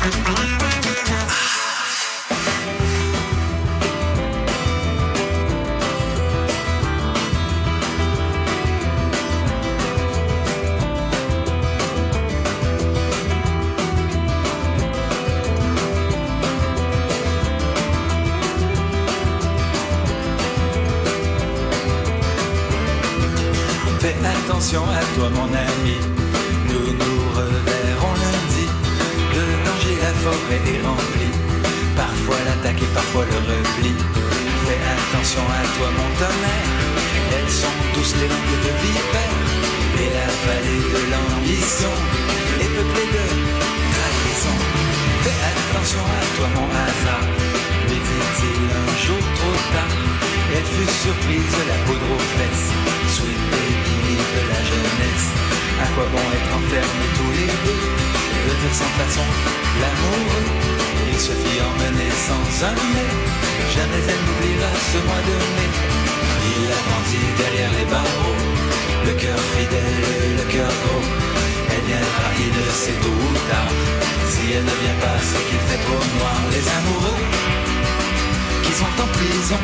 Fais attention à toi mon ami, nous nous reverrons lundi. Le danger, la forêt est remplie, parfois l'attaque et parfois le repli. Fais attention à toi mon tonnerre, elles sont douces les langues de vipères. Et la vallée de l'ambition est peuplée de trahison. Fais attention à toi mon hasard, lui dit-il un jour trop tard. Elle fut surprise, la poudre aux fesses, sweet baby de la jeunesse. À quoi bon être enfermés tous les deux, de dire sans façon l'amoureux. Il se fit emmener sans un mais, jamais elle n'oubliera ce mois de mai. Il attendit derrière les barreaux, le cœur fidèle, le cœur gros. Elle viendra, il le sait tôt ou tard. Si elle ne vient pas, c'est qu'il fait trop noir. Les amoureux qui sont en prison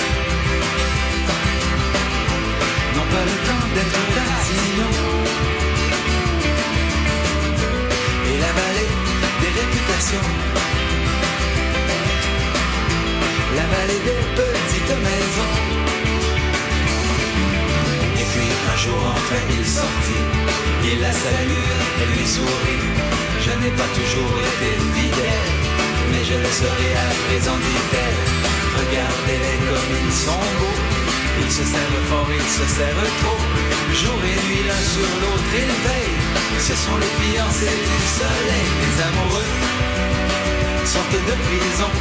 n'ont pas le temps d'être tatillons. Et la vallée des réputations, la vallée des petites maisons. Et puis un jour enfin il sortit, il la salue, elle lui sourit. Je n'ai pas toujours été fidèle, mais je le serai à présent, dit-elle. Regardez-les comme ils sont beaux, ils se serrent fort, ils se serrent trop. Jour et nuit l'un sur l'autre ils veillent, ce sont les fiancés du soleil. Les amoureux sortent de prison,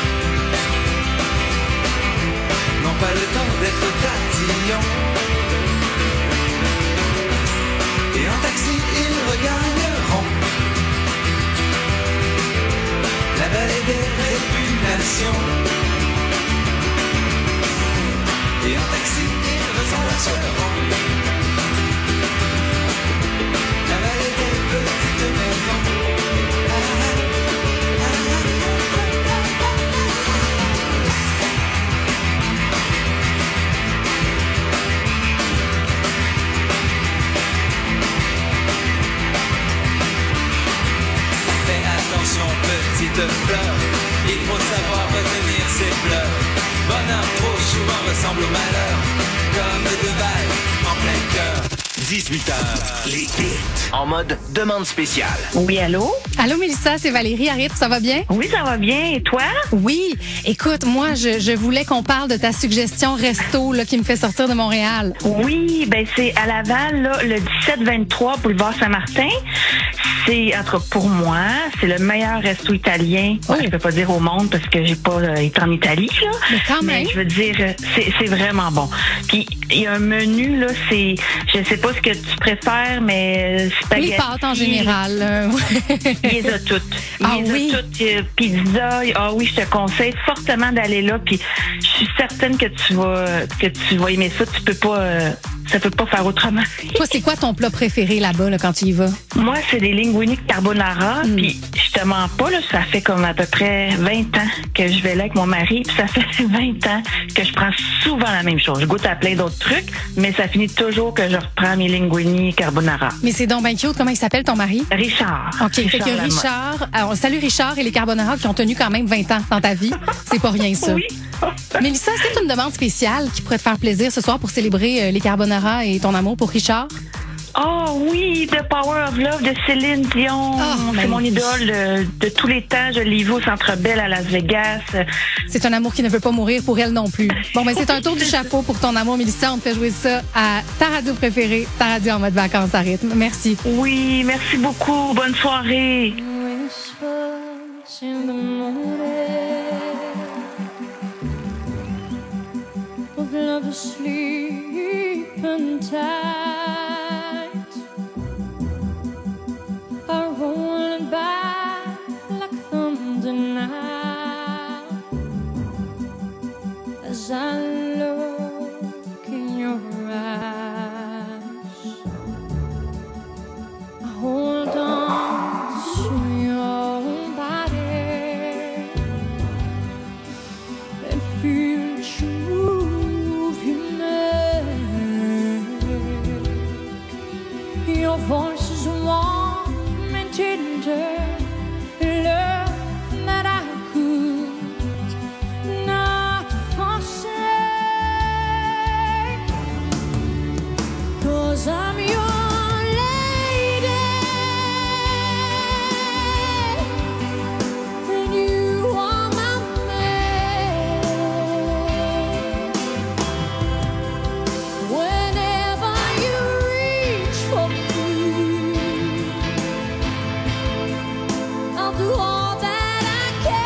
n'ont pas le temps d'être tatillons. Et en taxi ils regagneront la vallée des réputations. Et en taxi ils ressemblent la vallée des petites maisons. Fais attention petite fleur, il faut savoir retenir ses pleurs. Bonheur trop souvent ressemble au malheur, comme deux balles en plein cœur. 18h, les hits. En mode demande spéciale. Oui, allô? Allô, Mélissa, c'est Valérie Harrit, ça va bien? Oui, ça va bien. Et toi? Oui. Écoute, moi, je voulais qu'on parle de ta suggestion resto là, qui me fait sortir de Montréal. Oui, ben c'est à Laval, là, le 17-23 boulevard Saint-Martin. C'est, en tout cas, pour moi, c'est le meilleur resto italien. Oh. Je peux pas dire au monde parce que j'ai pas été en Italie, là. Mais quand même. Mais je veux dire, c'est vraiment bon. Puis, il y a un menu, là, c'est, je sais pas ce que tu préfères, mais spaghetti. Les pâtes en général. Il les a toutes. Oui. Pizza. Ah oui, je te conseille fortement d'aller là. Puis je suis certaine que tu vas aimer ça. Tu peux pas, ça peut pas faire autrement. Toi, c'est quoi ton plat préféré là-bas là, quand tu y vas? Moi, c'est des linguini carbonara. Puis je te mens pas, là, ça fait comme à peu près 20 ans que je vais là avec mon mari. Puis ça fait 20 ans que je prends souvent la même chose. Je goûte à plein d'autres trucs, mais ça finit toujours que je reprends mes linguini carbonara. Mais c'est donc bien cute. Comment il s'appelle ton mari? Richard. OK. Fait que Lamotte. Richard, alors, salut Richard et les carbonara qui ont tenu quand même 20 ans dans ta vie. C'est pas rien, ça. Oui. Mélissa, est-ce que tu as une demande spéciale qui pourrait te faire plaisir ce soir pour célébrer les carbonara et ton amour pour Richard? Oh oui, The Power of Love de Céline Dion. C'est mon idole de tous les temps. Je l'ai vu au Centre Bell à Las Vegas. C'est un amour qui ne veut pas mourir pour elle non plus. Bon, ben c'est un tour du chapeau pour ton amour, Mélissa. On te fait jouer ça à ta radio préférée, ta radio en mode vacances à rythme. Merci. Oui, merci beaucoup. Bonne soirée. Hold on to your body. I'll do all that I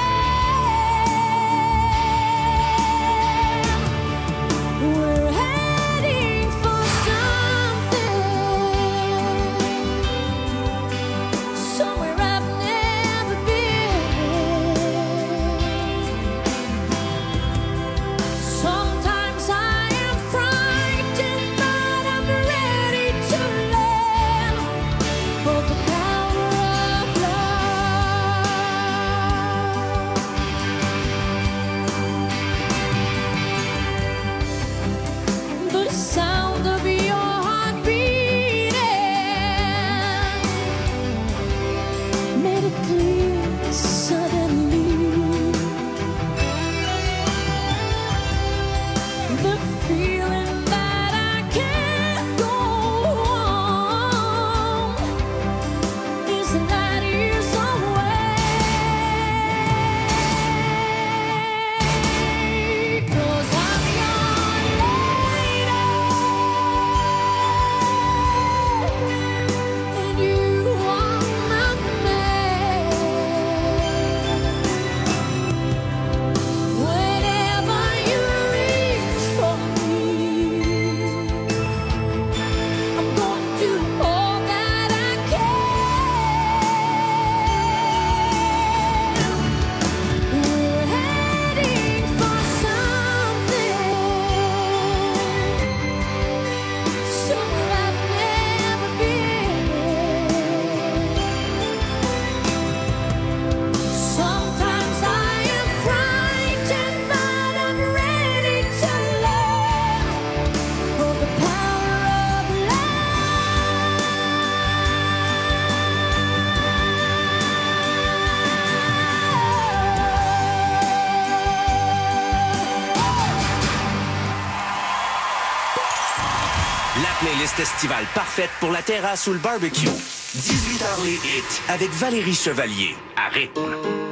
can. We're heading for something, somewhere I've never been. Sometimes I am frightened, but I'm ready to land for the power of love. The sound of your heart beating made it clear suddenly. The feeling that I can't go on is not years away. 'Cause I'm your lady, and you are my man. Whenever you reach for me, I'm gonna do all that I can. We're heading for something, somewhere I've never been. Sometimes I am frightened, but I'm ready to learn for the power of La playlist estivale parfaite pour la terrasse ou le barbecue. 18h les hits avec Valérie Chevalier. À rythme.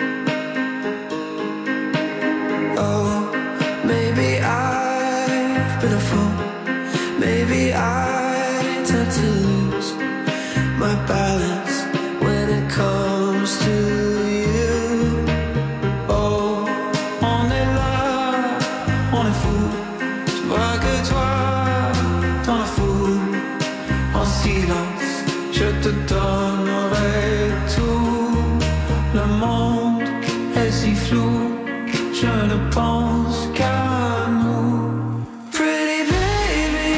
Oh, maybe I've been a fool. Maybe I tend to lose my balance when it comes to you. Oh, on est là, on est fou. Je vois que toi, t'en es fou. En silence, je te donnerai tout. Le monde est si flou. Je ne pense qu'à nous. Pretty baby,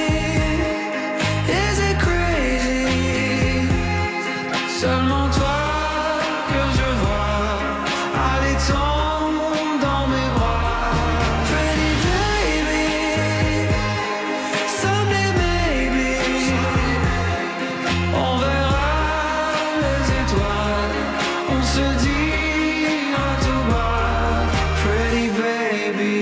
is it crazy? Seulement toi que je vois. Allez, tombe dans mes bras. Pretty baby, someday maybe on verra les étoiles. On se dit à tout bas. Pretty baby,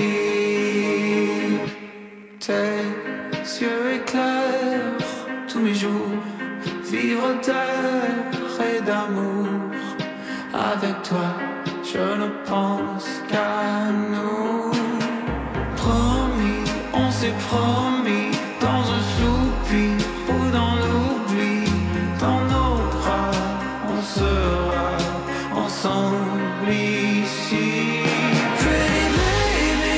tes yeux éclairent tous mes jours. Vivre d'air et d'amour. Avec toi, je ne pense qu'à nous. Promis, on s'est promis. Dans un soupir ou dans l'oubli. Dans nos bras, on sera ensemble ici. Pretty baby,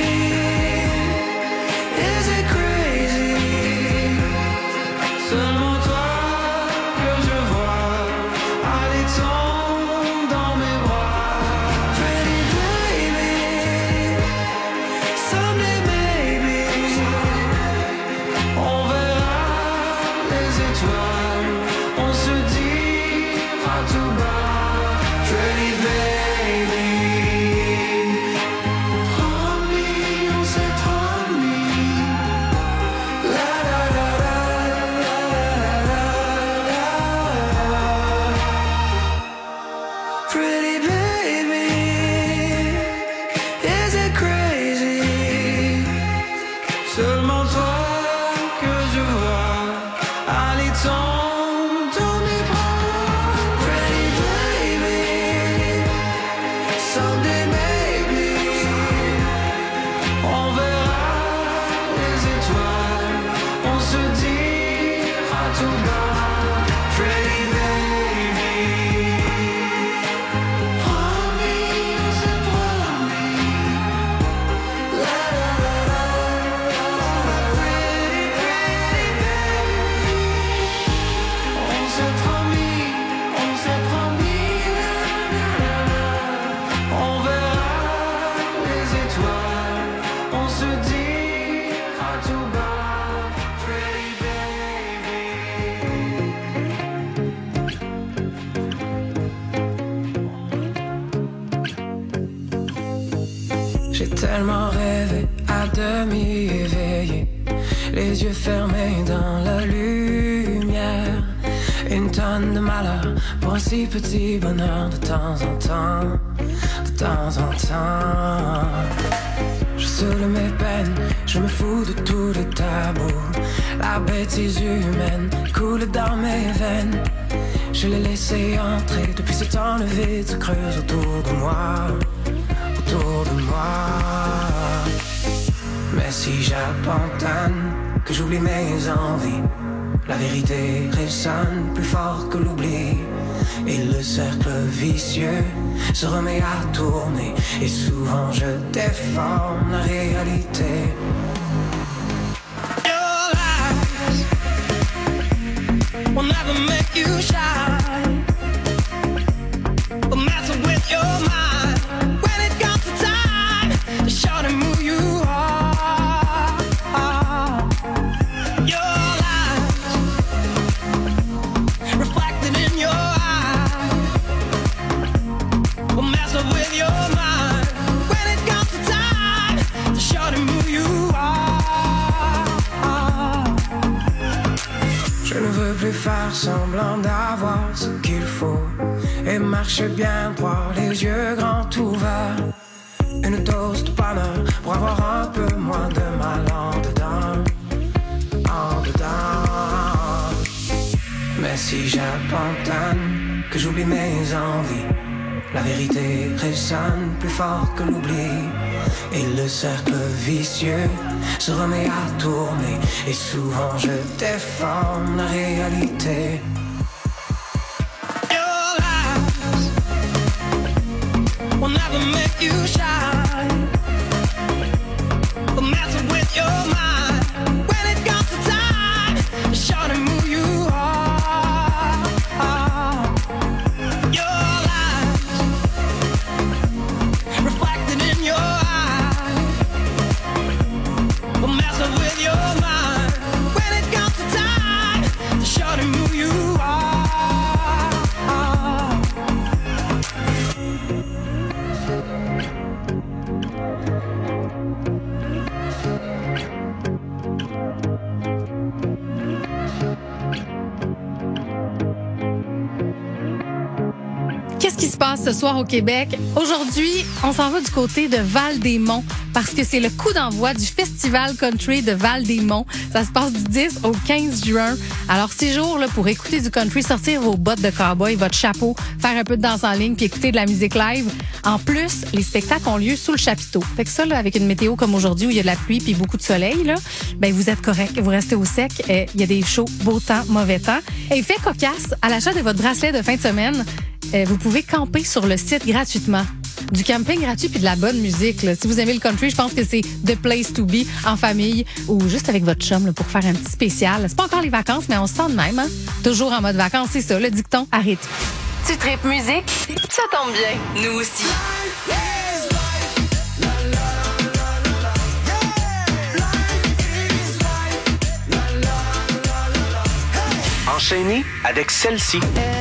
is it crazy? Seulement toi que je vois. Allez, tombe dans mes bras. Pretty baby, someday maybe on verra les étoiles. On se dira tout bas. Pretty baby, promis, on s'est promis. La la la la la la la la. Pretty baby, is it crazy? Seulement toi que je vois. Allez, tombe dans mes bras. Pretty baby, someday maybe on verra les étoiles. On se dira tout bas. Pretty baby. J'ai tellement rêvé à demi éveillé, les yeux fermés dans la lumière. Une tonne de malheur pour un si petit bonheur de temps en temps, de temps en temps. Je saoule mes peines, je me fous de tous les tabous. La bêtise humaine coule dans mes veines. Je l'ai laissé entrer, depuis ce temps le vide se creuse autour de moi, autour de moi. Mais si j'abandonne, que j'oublie mes envies, la vérité résonne plus fort que l'oubli. Et le cercle vicieux se remet à tourner, et souvent je déforme la réalité. Your lies will never make you shine, but messing with your mind when it comes to time to show them who you are. Your lies reflected in your eyes will mess up with your mind when it comes to time to show them who you are. Je ne veux plus faire semblant d'avoir ce qu'il faut et marcher bien droit, les yeux grands ouverts. Une dose de bonheur pour avoir un peu moins de mal en dedans, en dedans. Mais si j'abandonne, que j'oublie mes envies, la vérité résonne plus fort que l'oubli. Et le cercle vicieux se remet à tourner, et souvent je déforme la réalité. Your lies will never make you shine, but messing with your mind when it comes to time to show them who you are. Your lies reflected in your eyes will mess up with your mind when it comes to time to show them who you are. Qu'est-ce qui se passe ce soir au Québec? Aujourd'hui, on s'en va du côté de Val-des-Monts parce que c'est le coup d'envoi du Festival Country de Val-des-Monts. Ça se passe du 10 au 15 juin. Alors, 6 jours là, pour écouter du country, sortir vos bottes de cowboy, votre chapeau, faire un peu de danse en ligne puis écouter de la musique live. En plus, les spectacles ont lieu sous le chapiteau. Fait que ça, là, avec une météo comme aujourd'hui où il y a de la pluie puis beaucoup de soleil, là, ben vous êtes correct, vous restez au sec. Il y a des shows beau temps, mauvais temps. Et fait cocasse, à l'achat de votre bracelet de fin de semaine, vous pouvez camper sur le site gratuitement. Du camping gratuit puis de la bonne musique. Là. Si vous aimez le country, je pense que c'est the place to be en famille ou juste avec votre chum là, pour faire un petit spécial. C'est pas encore les vacances, mais on se sent de même. Hein? Toujours en mode vacances, c'est ça, le dicton. Arrête. Tu tripes musique? Ça tombe bien. Nous aussi. Enchaîné avec celle-ci.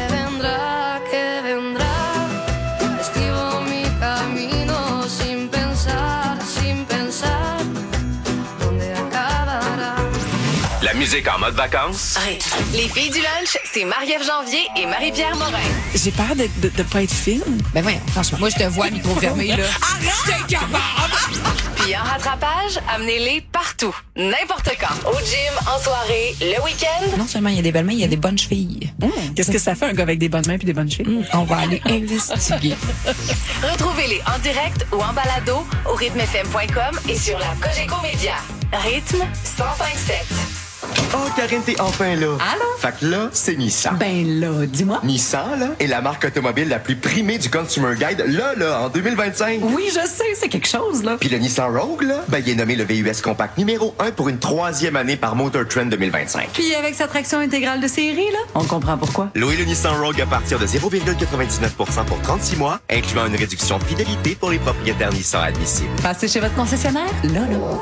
La musique en mode vacances. Rythme. Les filles du lunch, c'est Marie-Ève Janvier et Marie-Pierre Morin. J'ai peur de pas être fine. Ben voyons, franchement, moi je te vois micro fermé, là. Arrête! T'es capable! Puis en rattrapage, amenez-les partout, n'importe quand. Au gym, en soirée, le week-end. Non seulement il y a des belles mains, il y a des bonnes chevilles. Qu'est-ce que ça fait un gars avec des bonnes mains puis des bonnes chevilles? On va aller investiguer. Retrouvez-les en direct ou en balado au rythmefm.com et sur la Cogeco Média. Rythme 105.7. Oh, Karine, t'es enfin là. Allô? Fait que là, c'est Nissan. Ben là, dis-moi. Nissan, là, est la marque automobile la plus primée du Consumer Guide, là, en 2025. Oui, je sais, c'est quelque chose, là. Puis le Nissan Rogue, là, ben, il est nommé le VUS compact numéro 1 pour une 3e année par Motor Trend 2025. Puis avec sa traction intégrale de série, là, on comprend pourquoi. Louez le Nissan Rogue à partir de 0,99% pour 36 mois, incluant une réduction de fidélité pour les propriétaires Nissan admissibles. Passez chez votre concessionnaire, là.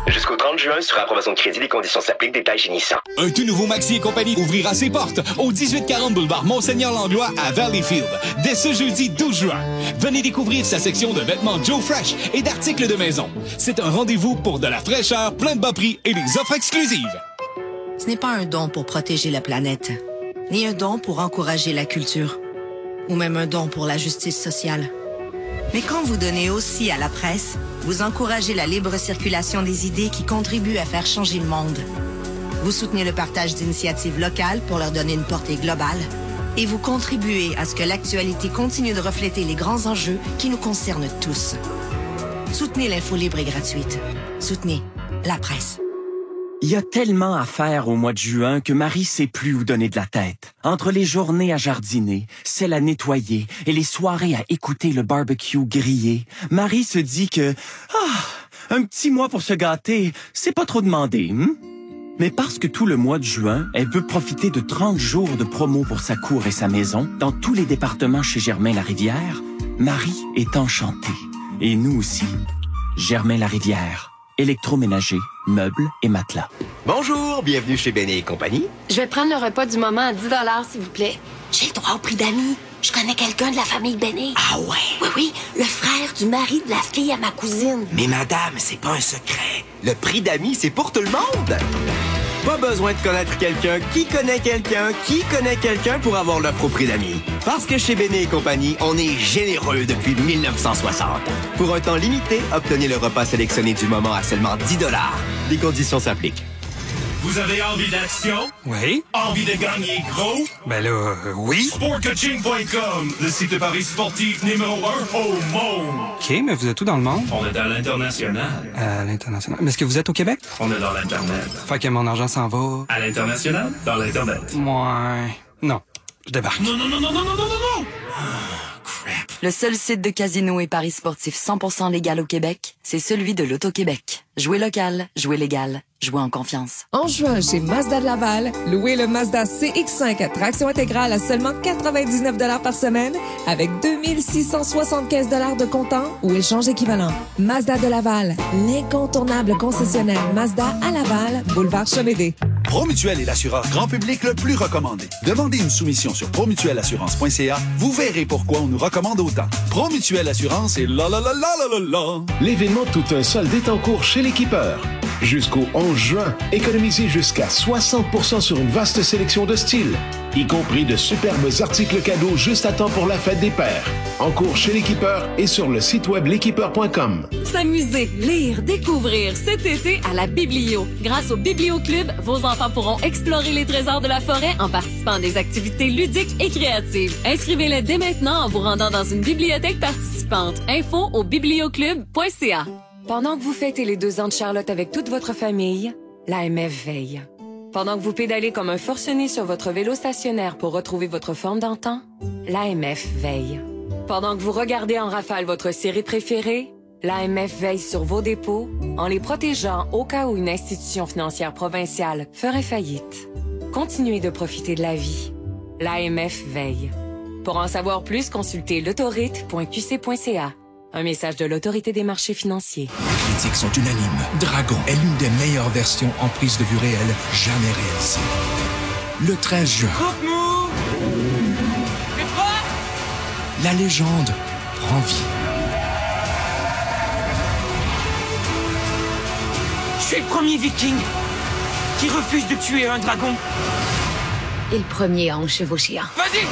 Jusqu'au 30 juin, sur approbation de crédit, les conditions s'appliquent, détails chez Nissan. Un tout nouveau Maxi et compagnie ouvrira ses portes au 1840 boulevard Monseigneur-Langlois à Valleyfield dès ce jeudi 12 juin. Venez découvrir sa section de vêtements Joe Fresh et d'articles de maison. C'est un rendez-vous pour de la fraîcheur, plein de bas prix et des offres exclusives. Ce n'est pas un don pour protéger la planète, ni un don pour encourager la culture, ou même un don pour la justice sociale. Mais quand vous donnez aussi à la presse, vous encouragez la libre circulation des idées qui contribuent à faire changer le monde. Vous soutenez le partage d'initiatives locales pour leur donner une portée globale. Et vous contribuez à ce que l'actualité continue de refléter les grands enjeux qui nous concernent tous. Soutenez l'info libre et gratuite. Soutenez la presse. Il y a tellement à faire au mois de juin que Marie sait plus où donner de la tête. Entre les journées à jardiner, celles à nettoyer et les soirées à écouter le barbecue grillé, Marie se dit que un petit mois pour se gâter, c'est pas trop demandé, Mais parce que tout le mois de juin, elle peut profiter de 30 jours de promo pour sa cour et sa maison dans tous les départements chez Germain-Larivière, Marie est enchantée. Et nous aussi. Germain-Larivière. Électroménager, meubles et matelas. Bonjour, bienvenue chez Béné et compagnie. Je vais prendre le repas du moment à 10 $, s'il vous plaît. J'ai le droit au prix d'amis. Je connais quelqu'un de la famille Béné. Ah ouais? Oui, le frère du mari de la fille à ma cousine. Mais madame, c'est pas un secret. Le prix d'amis, c'est pour tout le monde. Pas besoin de connaître quelqu'un qui connaît quelqu'un pour avoir l'offre au prix d'amis. Parce que chez Béné et compagnie, on est généreux depuis 1960. Pour un temps limité, obtenez le repas sélectionné du moment à seulement 10 $. Les conditions s'appliquent. Vous avez envie d'action? Oui. Envie de gagner gros? Ben là, oui. Sportcoaching.com, le site de paris sportif numéro 1 au monde. OK, mais vous êtes où dans le monde? On est à l'international. À l'international. Mais est-ce que vous êtes au Québec? On est dans l'Internet. Fait que mon argent s'en va... À l'international? Dans l'Internet. Ouais. Non. Je débarque. Non. Le seul site de casino et paris sportifs 100% légal au Québec, c'est celui de l'Auto-Québec. Jouez local, jouez légal, jouez en confiance. En juin, chez Mazda de Laval, louez le Mazda CX-5 à traction intégrale à seulement 99 $ par semaine avec 2675 $ de comptant ou échange équivalent. Mazda de Laval, l'incontournable concessionnaire Mazda à Laval, boulevard Chemédé. Promutuel est l'assureur grand public le plus recommandé. Demandez une soumission sur promutuelassurance.ca. Vous verrez pourquoi on nous recommande autant. Promutuel Assurance et la. L'événement Tout un solde est en cours chez l'Équipeur. Jusqu'au 11 juin, économisez jusqu'à 60% sur une vaste sélection de styles, y compris de superbes articles cadeaux juste à temps pour la fête des pères. En cours chez l'Équipeur et sur le site web l'équipeur.com. S'amuser, lire, découvrir cet été à la Biblio. Grâce au Biblio Club, vos enfants pourront explorer les trésors de la forêt en participant à des activités ludiques et créatives. Inscrivez-les dès maintenant en vous rendant dans une bibliothèque participante. Info au biblioclub.ca. Pendant que vous fêtez les 2 ans de Charlotte avec toute votre famille, l'AMF veille. Pendant que vous pédalez comme un forcené sur votre vélo stationnaire pour retrouver votre forme d'antan, l'AMF veille. Pendant que vous regardez en rafale votre série préférée, l'AMF veille sur vos dépôts en les protégeant au cas où une institution financière provinciale ferait faillite. Continuez de profiter de la vie. L'AMF veille. Pour en savoir plus, consultez l'autorite.qc.ca. Un message de l'Autorité des marchés financiers. Les critiques sont unanimes. Dragon est l'une des meilleures versions en prise de vue réelle jamais réalisée. Le 13 juin, la légende prend vie. Je suis le premier viking qui refuse de tuer un dragon. Et le premier à enchevaucher un. Vas-y!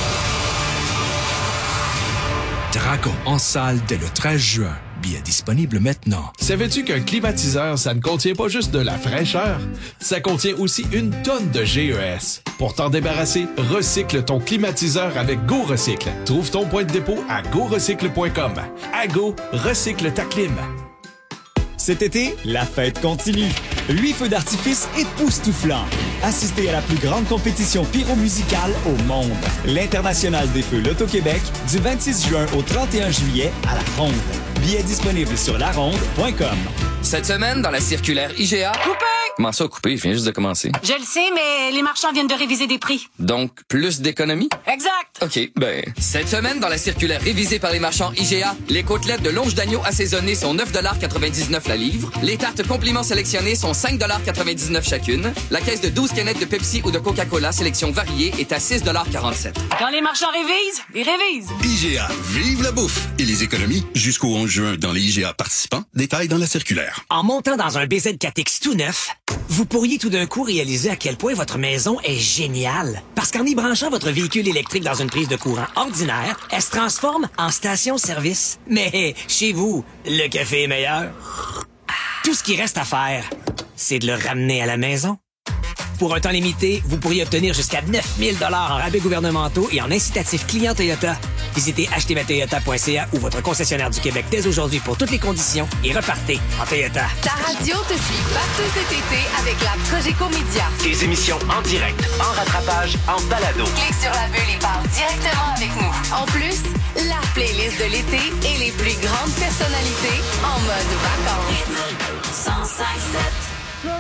Dragon en salle dès le 13 juin. Billets disponibles maintenant. Savais-tu qu'un climatiseur, ça ne contient pas juste de la fraîcheur? Ça contient aussi une tonne de GES. Pour t'en débarrasser, recycle ton climatiseur avec Go Recycle. Trouve ton point de dépôt à gorecycle.com. À Go, recycle ta clim. Cet été, la fête continue. 8 feux d'artifice époustouflants. Assistez à la plus grande compétition pyromusicale au monde. L'International des feux L'Auto-Québec, du 26 juin au 31 juillet à la Ronde. Billets disponibles sur laronde.com. Cette semaine, dans la circulaire IGA... Coupé! Comment ça, coupé? Je viens juste de commencer. Je le sais, mais les marchands viennent de réviser des prix. Donc, plus d'économies? Exact! OK, cette semaine, dans la circulaire révisée par les marchands IGA, les côtelettes de longe d'agneau assaisonnées sont 9,99 la livre. Les tartes compliments sélectionnées sont 5,99 chacune. La caisse de 12 canettes de Pepsi ou de Coca-Cola sélection variée est à 6,47 Quand les marchands révisent, ils révisent. IGA, vive la bouffe et les économies jusqu'au 11 juin dans les IGA participants. Détails dans la circulaire. En montant dans un BZ4X tout neuf, vous pourriez tout d'un coup réaliser à quel point votre maison est géniale. Parce qu'en y branchant votre véhicule électrique dans une prise de courant ordinaire, elle se transforme en station-service. Mais chez vous, le café est meilleur. Tout ce qui reste à faire, c'est de le ramener à la maison. Pour un temps limité, vous pourriez obtenir jusqu'à 9 000 $ en rabais gouvernementaux et en incitatifs clients Toyota. Visitez achetezmatoyota.ca ou votre concessionnaire du Québec dès aujourd'hui pour toutes les conditions et repartez en Toyota. Ta radio te suit partout cet été avec la Cogeco Média. Des émissions en direct, en rattrapage, en balado. Clique sur la bulle et parle directement avec nous. En plus, la playlist de l'été et les plus grandes personnalités en mode vacances. 105.7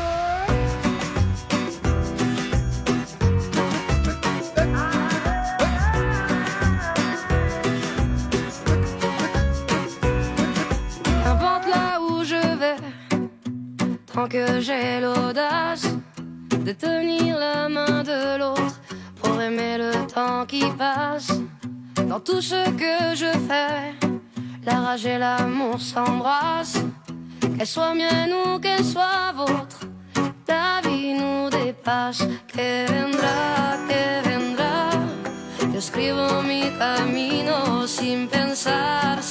Tant que j'ai l'audace de tenir la main de l'autre pour aimer le temps qui passe. Dans tout ce que je fais, la rage et l'amour s'embrassent. Qu'elle soit mienne ou qu'elle soit vôtre, la vie nous dépasse. Que vendrá, yo escribo mi camino sin pensar,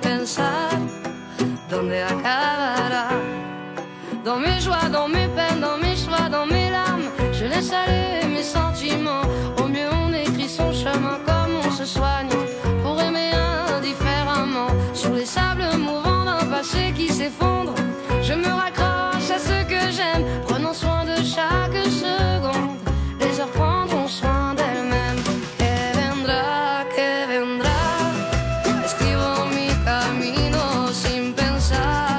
¿dónde acabará? Dans mes joies, dans mes peines, dans mes choix, dans mes larmes, je laisse aller mes sentiments. Au mieux on écrit son chemin comme on se soigne pour aimer indifféremment. Sur les sables mouvants d'un passé qui s'effondre, je me raccroche à ce que j'aime, prenant soin de chaque seconde. Les heures prendront soin d'elles-mêmes. Que vendrá, escribo mi camino sin pensar,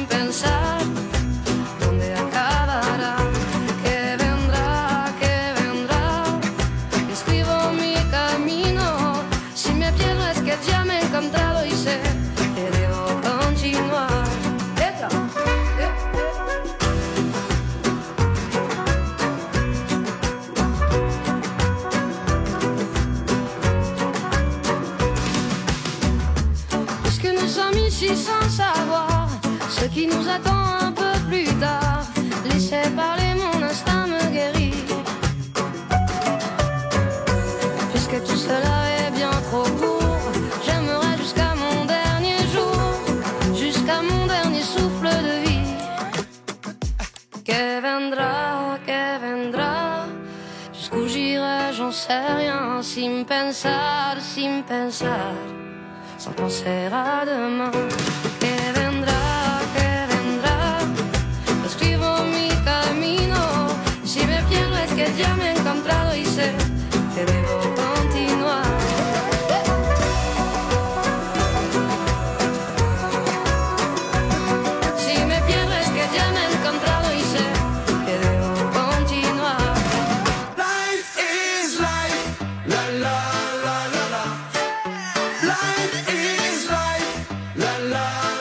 ya me he encontrado y sé que debo continuar. Puisque nous sommes ici sans savoir ce qui nous attend un peu plus tard, laissez parler, mon instinct me guérit. Puisque tout cela est bien trop court, j'aimerais jusqu'à mon dernier jour, jusqu'à mon dernier souffle de vie. Que vendrá, jusqu'où j'irai, j'en sais rien, sin pensar, sans penser à demain. Que vendrá, escribo mi camino, si me pierdo es que ya me he encontrado y sé que debo continuar. La la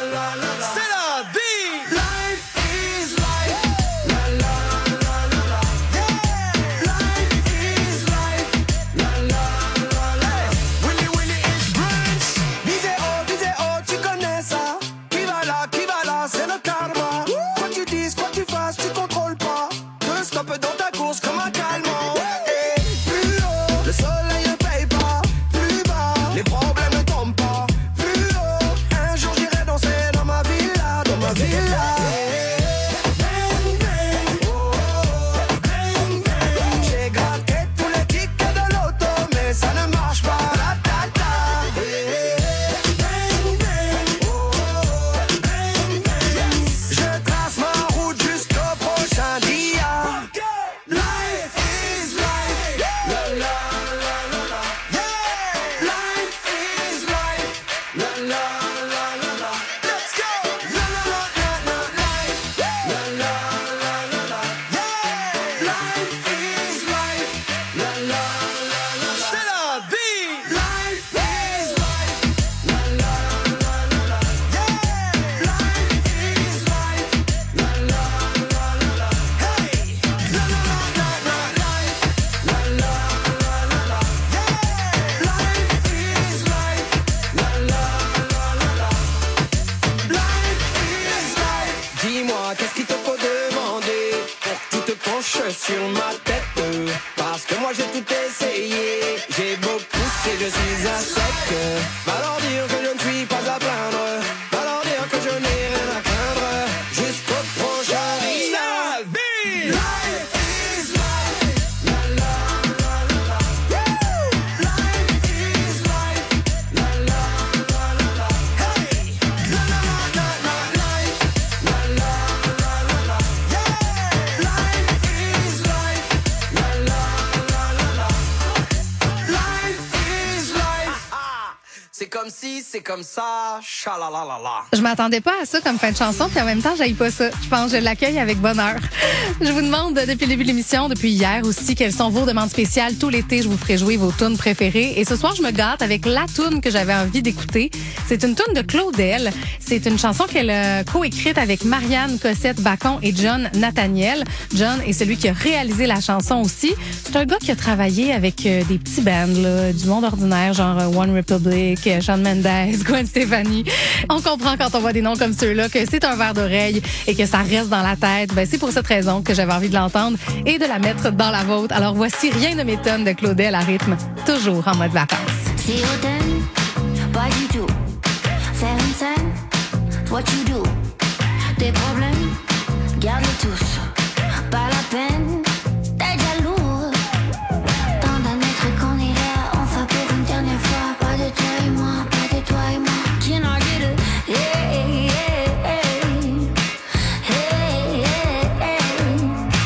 marche sur ma tête. Parce que moi j'ai tout essayé. J'ai beau pousser, je suis à sec. Va leur dire que je ne suis pas à plaindre. Va leur dire que je n'ai rien à craindre. Jusqu'au prochain visage. Life is life. La la la la la. Life is life. La la la la la. Hey. La la la la la. Life. La la la la la. Yeah. Life is life. La la la la la. Life is life. C'est comme si, c'est comme ça. Chalalalala. Je m'attendais pas à ça comme fin de chanson, puis en même temps, j'haïs pas ça. Je pense que je l'accueille avec bonheur. Je vous demande depuis le début de l'émission, depuis hier aussi, quelles sont vos demandes spéciales. Tout l'été, je vous ferai jouer vos tunes préférées. Et ce soir, je me gâte avec la tune que j'avais envie d'écouter. C'est une tune de Claudel. C'est une chanson qu'elle a coécrite avec Marianne Cossette-Bacon et John Nathaniel. John est celui qui a réalisé la chanson aussi. C'est un gars qui a travaillé avec des petits bands là, du monde ordinaire, genre One Republic, Shawn Mendes, Gwen Stefani. On comprend quand on voit des noms comme ceux-là que c'est un verre d'oreille et que ça reste dans la tête. Ben, c'est pour cette raison que j'avais envie de l'entendre et de la mettre dans la vôtre. Alors voici Rien ne m'étonne de Claudel à rythme, toujours en mode vacances. C'est automne, pas du tout. Faire une scène, what you do. Tes problèmes, garde-les tous. Pas la peine, t'es déjà lourd. Tant d'admettre qu'on est là, enfin pour une dernière fois. Pas de toi et moi, pas de toi et moi. Can I get it? Hey, hey, hey. Hey, hey, hey.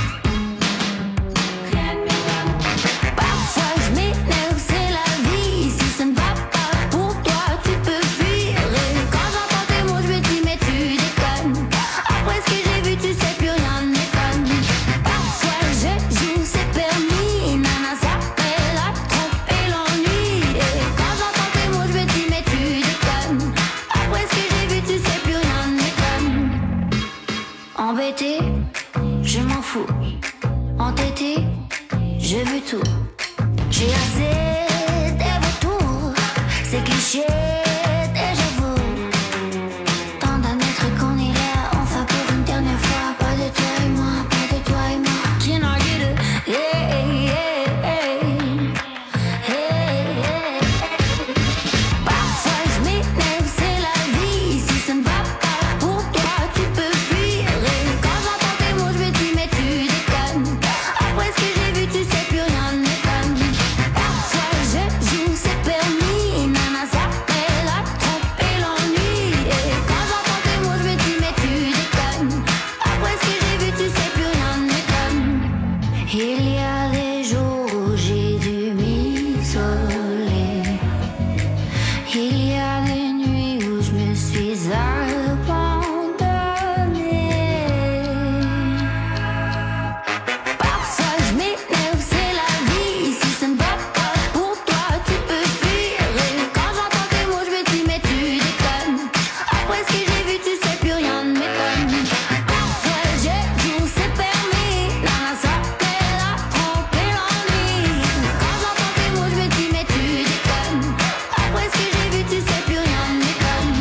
Parfois je m'énerve, c'est la vie. Si ça ne va pas pour toi, tu peux fuir. Et quand j'entends tes mots, je me dis mais tu déconnes. Après ce que j'ai vu, tu sais plus rien ne m'étonne. Parfois je joue, c'est permis. Nana, ça fait la trompe et l'ennui. Et quand j'entends tes mots, je me dis mais tu déconnes. Après ce que j'ai vu, tu sais plus rien ne m'étonne. Embêté, je m'en fous. Entêté, je veux tout. J'ai assez des vautours. C'est cliché, déjà vous. Tant d'admettre qu'on est là, enfin pour une dernière fois. Pas de toi et moi, pas de toi et moi. Can I get it? Hey, hey, hey. Hey, hey. Parfois je m'énerve, c'est la vie. Si ça ne va pas pour toi, tu peux fuir. Et quand j'entends tes mots, je me dis mais tu déconnes. Après ce que j'ai vu, tu sais plus rien ne m'étonne. Parfois je joue, c'est permis. Nana, ça fait la trompe et l'ennui. Et quand j'entends tes mots, je me dis mais tu déconnes. Après ce que j'ai vu, tu sais plus rien ne m'étonne. Il y a des jours où j'ai dû m'isoler. Il y a des nuits où je me suis abandonnée. Parfois je m'énerve, c'est la vie. Si ça ne va pas pour toi, tu peux fuir. Et quand j'entends tes mots, je me dis mais tu déconnes. Après ce que j'ai vu, tu sais plus rien ne m'étonne. Parfois je joue, c'est permis. Nana, ça fait la trompe et l'ennui. Quand j'entends tes mots, je me dis mais tu déconnes. Après ce que j'ai vu, tu sais plus rien ne m'étonne.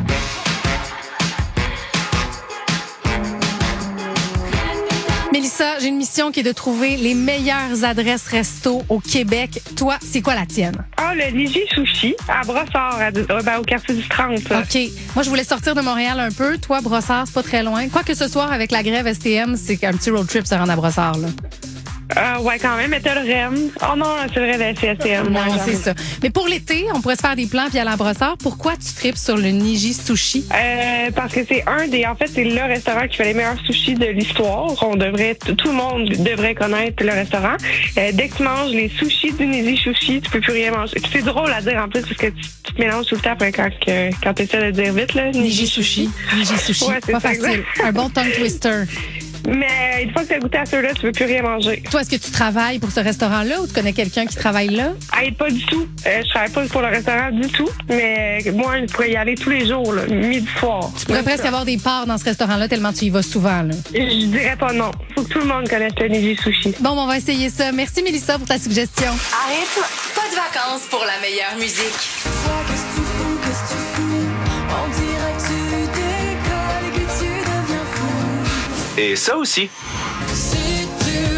Mélissa, j'ai une mission qui est de trouver les meilleures adresses resto au Québec. Toi, c'est quoi la tienne? Ah, le Niji Sushi à Brossard, au quartier du 30. OK. Moi, je voulais sortir de Montréal un peu. Toi, Brossard, c'est pas très loin. Quoique ce soir, avec la grève STM, c'est un petit road trip se rendre à Brossard, là. Ouais, quand même, mais t'as le REM. Oh non, c'est vrai, la CSTM. Non, c'est ça. Mais pour l'été, on pourrait se faire des plans puis aller à Brossard. Pourquoi tu tripes sur le Niji Sushi? Parce que c'est en fait, c'est le restaurant qui fait les meilleurs sushis de l'histoire. Tout le monde devrait connaître le restaurant. Dès que tu manges les sushis du Niji Sushi, tu peux plus rien manger. C'est drôle à dire en plus parce que tu te mélanges tout le temps après quand tu essaies de dire vite, là. Niji Sushi. Niji Sushi. Ouais, c'est pas facile. Exact. Un bon tongue twister. Mais une fois que tu as goûté à ceux-là, tu veux plus rien manger. Toi, est-ce que tu travailles pour ce restaurant-là ou tu connais quelqu'un qui travaille là? Pas du tout. Je travaille pas pour le restaurant du tout. Mais moi, je pourrais y aller tous les jours, là, midi, soir. Tu pourrais presque avoir des parts dans ce restaurant-là tellement tu y vas souvent, là. Je dirais pas non. Faut que tout le monde connaisse le Niji Sushi. Bon, on va essayer ça. Merci, Mélissa, pour ta suggestion. À rythme, pas de vacances pour la meilleure musique. Qu'est-ce que tu fous? On dirait que tu décolles et que tu deviens fou. Et ça aussi. Si tu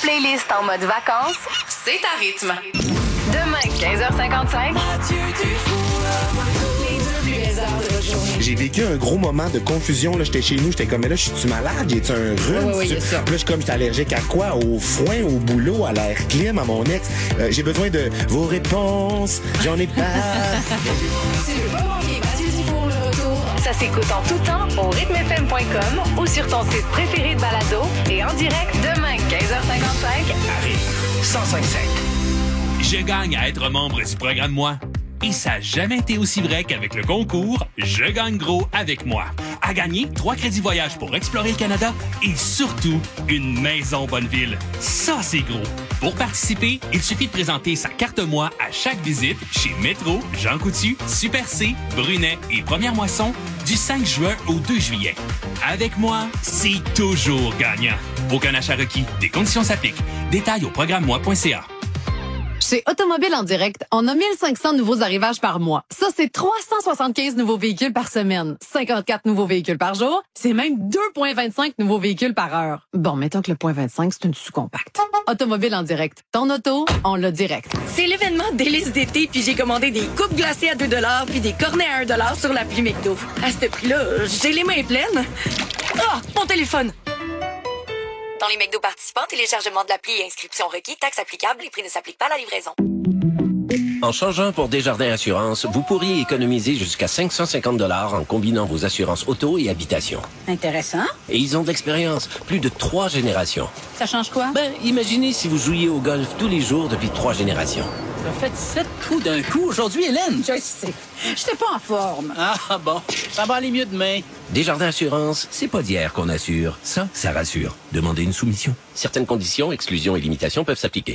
playlist en mode vacances, c'est à rythme. Demain, 15h55. Les 2 plus belles heures de votre journée. J'ai vécu un gros moment de confusion. Là, j'étais chez nous, j'étais comme, mais là, je suis-tu malade? J'ai-tu un rhume? Oui, Là, je suis comme, j'étais allergique à quoi? Au foin, au boulot, à l'air clim, à mon ex. J'ai besoin de vos réponses. J'en ai pas. Tu veux pas manquer Mathieu Dufour le retour? Ça s'écoute en tout temps au rythmefm.com ou sur ton site préféré de balado et en direct demain, 15h55. À rythme 105.7. Je gagne à être membre du programme Moi. Et ça n'a jamais été aussi vrai qu'avec le concours Je gagne gros avec moi. À gagner 3 crédits voyage pour explorer le Canada et surtout une maison Bonneville. Ça, c'est gros. Pour participer, il suffit de présenter sa carte Moi à chaque visite chez Métro, Jean Coutu, Super C, Brunet et Première Moisson du 5 juin au 2 juillet. Avec moi, c'est toujours gagnant. Aucun achat requis. Des conditions s'appliquent. Détails au programme-moi.ca. Chez Automobile en direct, on a 1500 nouveaux arrivages par mois. Ça, c'est 375 nouveaux véhicules par semaine, 54 nouveaux véhicules par jour, c'est même 2,25 nouveaux véhicules par heure. Bon, mettons que le 0,25, c'est une sous-compacte. Automobile en direct. Ton auto, on l'a direct. C'est l'événement délice d'été, puis j'ai commandé des coupes glacées à 2 $ puis des cornets à 1 $ sur l'appli McDo. À ce prix-là, j'ai les mains pleines. Ah, mon téléphone! Dans les McDo participants, téléchargement de l'appli et inscription requis, taxes applicables, les prix ne s'appliquent pas à la livraison. En changeant pour Desjardins Assurance, vous pourriez économiser jusqu'à 550 $ en combinant vos assurances auto et habitation. Intéressant. Et ils ont de l'expérience, plus de 3 générations. Ça change quoi? Imaginez si vous jouiez au golf tous les jours depuis 3 générations. T'as fait 7 coups d'un coup aujourd'hui, Hélène. Je sais. J'étais pas en forme. Ah bon, ça va aller mieux demain. Desjardins Assurance, c'est pas d'hier qu'on assure. Ça rassure. Demandez une soumission. Certaines conditions, exclusions et limitations peuvent s'appliquer.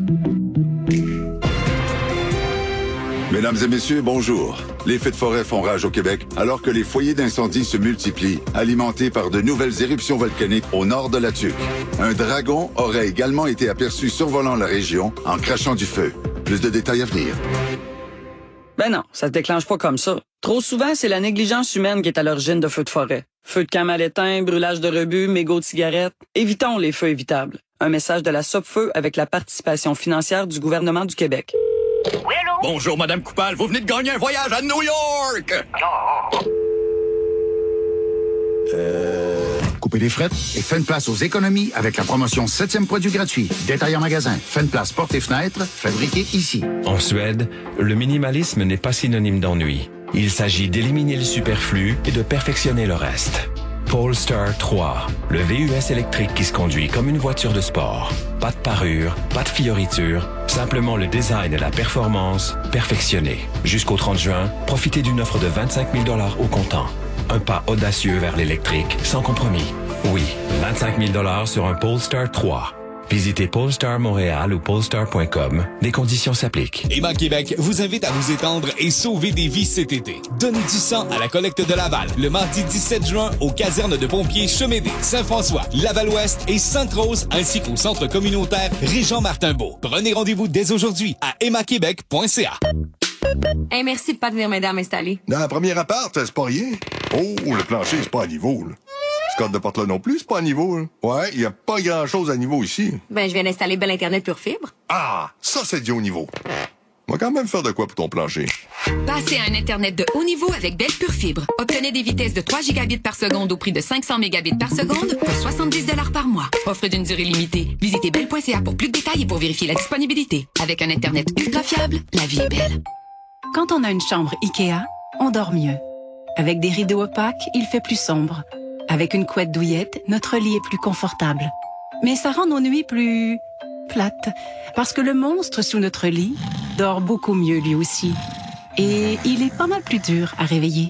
Mesdames et messieurs, bonjour. Les feux de forêt font rage au Québec alors que les foyers d'incendie se multiplient, alimentés par de nouvelles éruptions volcaniques au nord de la Tuque. Un dragon aurait également été aperçu survolant la région en crachant du feu. Plus de détails à venir. Ben non, ça se déclenche pas comme ça. Trop souvent, c'est la négligence humaine qui est à l'origine de feux de forêt. Feux de camp mal éteints, brûlage de rebut, mégots de cigarettes. Évitons les feux évitables. Un message de la Sopfeu avec la participation financière du gouvernement du Québec. Oui, allô? Bonjour, Madame Coupal. Vous venez de gagner un voyage à New York! Coupez les frettes et faites une place aux économies avec la promotion 7e produit gratuit. Détail en magasin. Faites une place portes et fenêtres, fabriqué ici. En Suède, le minimalisme n'est pas synonyme d'ennui. Il s'agit d'éliminer le superflu et de perfectionner le reste. Polestar 3, le VUS électrique qui se conduit comme une voiture de sport. Pas de parure, pas de fioriture, simplement le design et la performance perfectionnés. Jusqu'au 30 juin, profitez d'une offre de 25 000 $ au comptant. Un pas audacieux vers l'électrique, sans compromis. Oui, 25 000 $ sur un Polestar 3. Visitez Polestar Montréal ou polestar.com. Des conditions s'appliquent. Emma Québec vous invite à vous étendre et sauver des vies cet été. Donnez du sang à la collecte de Laval le mardi 17 juin aux casernes de pompiers Chemédé, Saint-François, Laval-Ouest et Sainte-Rose ainsi qu'au centre communautaire Régent-Martinbeau. Prenez rendez-vous dès aujourd'hui à emmaquebec.ca. Hey, merci de pas tenir mesdames installées. Dans la première appart, c'est pas rien. Oh, le plancher, c'est pas à niveau, là. Ce code de porte-là non plus, c'est pas à niveau, là. Ouais, il y a pas grand-chose à niveau ici. Ben, je viens d'installer Bell Internet Pure Fibre. Ah, ça, c'est du haut niveau. On va quand même faire de quoi pour ton plancher. Passez à un Internet de haut niveau avec Bell Pure Fibre. Obtenez des vitesses de 3 gigabits par seconde au prix de 500 mégabits par seconde pour 70 $ par mois. Offre d'une durée limitée. Visitez bell.ca pour plus de détails et pour vérifier la disponibilité. Avec un Internet ultra fiable, la vie est belle. Quand on a une chambre Ikea, on dort mieux. Avec des rideaux opaques, il fait plus sombre. Avec une couette douillette, notre lit est plus confortable. Mais ça rend nos nuits plus plates, parce que le monstre sous notre lit dort beaucoup mieux lui aussi. Et il est pas mal plus dur à réveiller.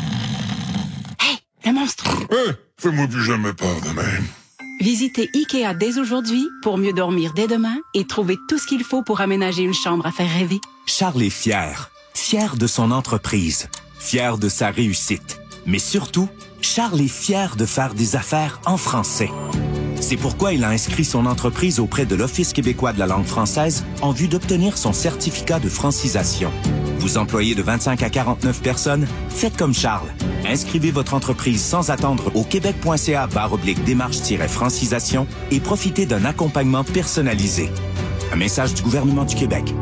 Hey, le monstre! Fais-moi plus jamais peur de même. Visitez Ikea dès aujourd'hui pour mieux dormir dès demain et trouver tout ce qu'il faut pour aménager une chambre à faire rêver. Charles est fier. Fier de son entreprise. Fier de sa réussite. Mais surtout, Charles est fier de faire des affaires en français. C'est pourquoi il a inscrit son entreprise auprès de l'Office québécois de la langue française en vue d'obtenir son certificat de francisation. Vous employez de 25 à 49 personnes? Faites comme Charles. Inscrivez votre entreprise sans attendre au québec.ca/démarche-francisation et profitez d'un accompagnement personnalisé. Un message du gouvernement du Québec.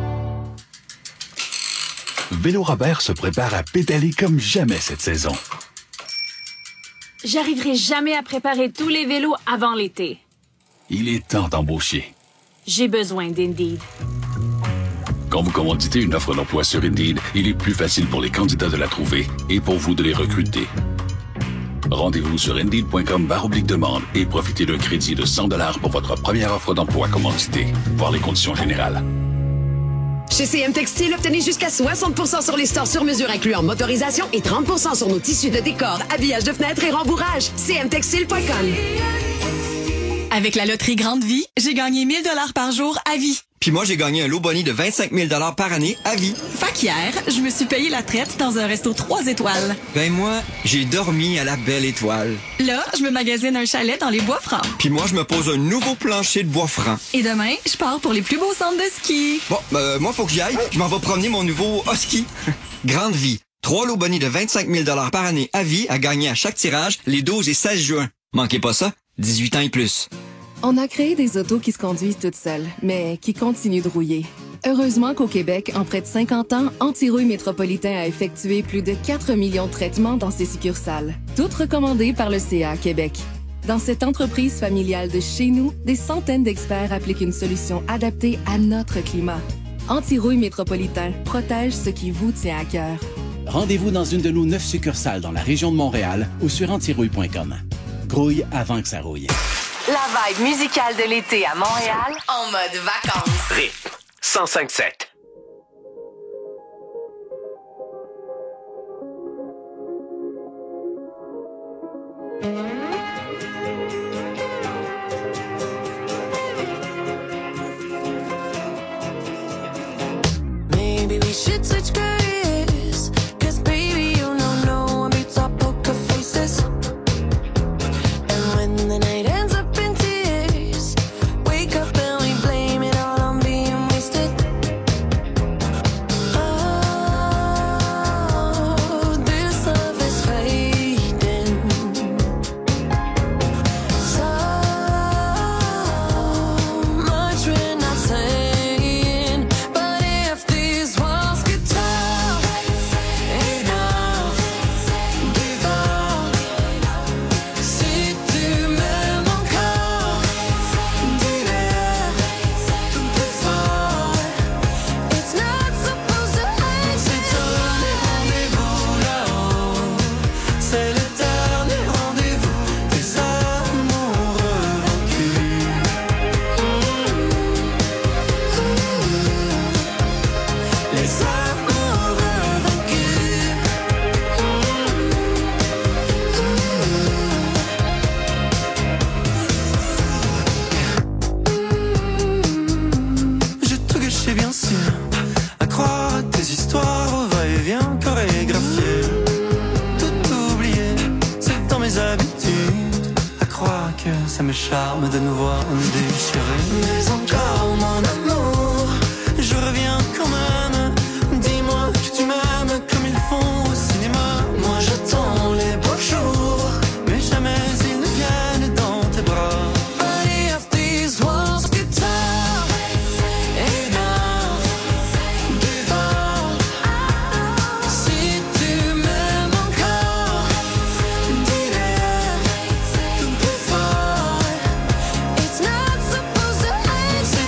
Vélo Robert se prépare à pédaler comme jamais cette saison. J'arriverai jamais à préparer tous les vélos avant l'été. Il est temps d'embaucher. J'ai besoin d'Indeed. Quand vous commanditez une offre d'emploi sur Indeed, il est plus facile pour les candidats de la trouver et pour vous de les recruter. Rendez-vous sur Indeed.com/demande et profitez d'un crédit de 100$ pour votre première offre d'emploi commanditée. Voir les conditions générales. Chez CM Textile, obtenez jusqu'à 60% sur les stores sur mesure incluant motorisation et 30% sur nos tissus de décor, habillage de fenêtres et rembourrage. cmtextile.com. Avec la loterie Grande Vie, j'ai gagné 1 000 $ par jour à vie. Puis moi, j'ai gagné un lot boni de 25 000 $ par année à vie. Fait qu'hier, je me suis payé la traite dans un resto 3 étoiles. Ben moi, j'ai dormi à la Belle Étoile. Là, je me magasine un chalet dans les Bois-Francs. Puis moi, je me pose un nouveau plancher de Bois-Francs. Et demain, je pars pour les plus beaux centres de ski. Bon, moi, faut que j'y aille. Je m'en vais promener mon nouveau husky. Grande Vie. 3 lots boni de 25 000 $ par année à vie à gagner à chaque tirage les 12 et 16 juin. Manquez pas ça, 18 ans et plus. On a créé des autos qui se conduisent toutes seules, mais qui continuent de rouiller. Heureusement qu'au Québec, en près de 50 ans, Antirouille Métropolitain a effectué plus de 4 millions de traitements dans ses succursales, toutes recommandées par le CA Québec. Dans cette entreprise familiale de chez nous, des centaines d'experts appliquent une solution adaptée à notre climat. Antirouille Métropolitain protège ce qui vous tient à cœur. Rendez-vous dans une de nos 9 succursales dans la région de Montréal ou sur antirouille.com. Grouille avant que ça rouille. La vibe musicale de l'été à Montréal, en mode vacances. Rythme 105.7. Maybe we should switch careers, 'cause baby, you know one beats our poker faces. And when the night ends up in tears, wake up and we blame it all on being wasted. Oh, this love is fading. So much we're not saying, but if these walls could talk, enough before. Si tu m'aimes encore, dis-le plus fort. It's not supposed to end. C'est un rendez-vous là-haut. C'est l'éternel rendez-vous des amoureux vaincus. Les amoureux vaincus. J'ai tout gâché bien sûr, à croire à tes histoires au va-et-vient chorégraphié. Tout oublié, c'est dans mes habitudes, à croire que ça me charme de nous voir déchirés. Mais encore mon amour, je reviens quand même. Dis-moi que tu m'aimes comme ils font au cinéma. Moi j'attends les beaux jours, mais jamais ils ne viennent dans tes bras. But if these walls could talk, enough before. Si tu m'aimes encore, dis-le plus fort. It's not supposed to end.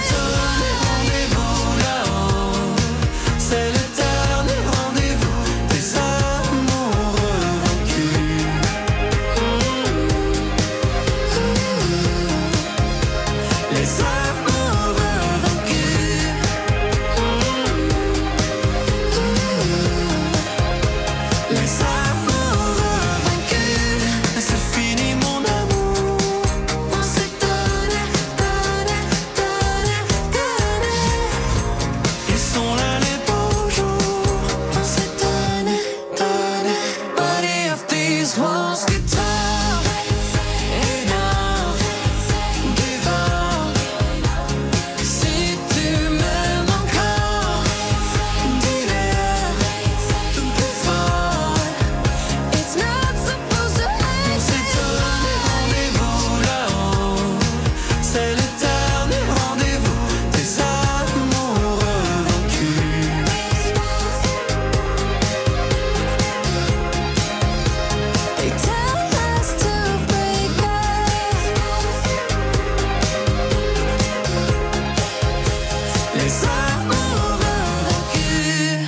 Des amours invaincus.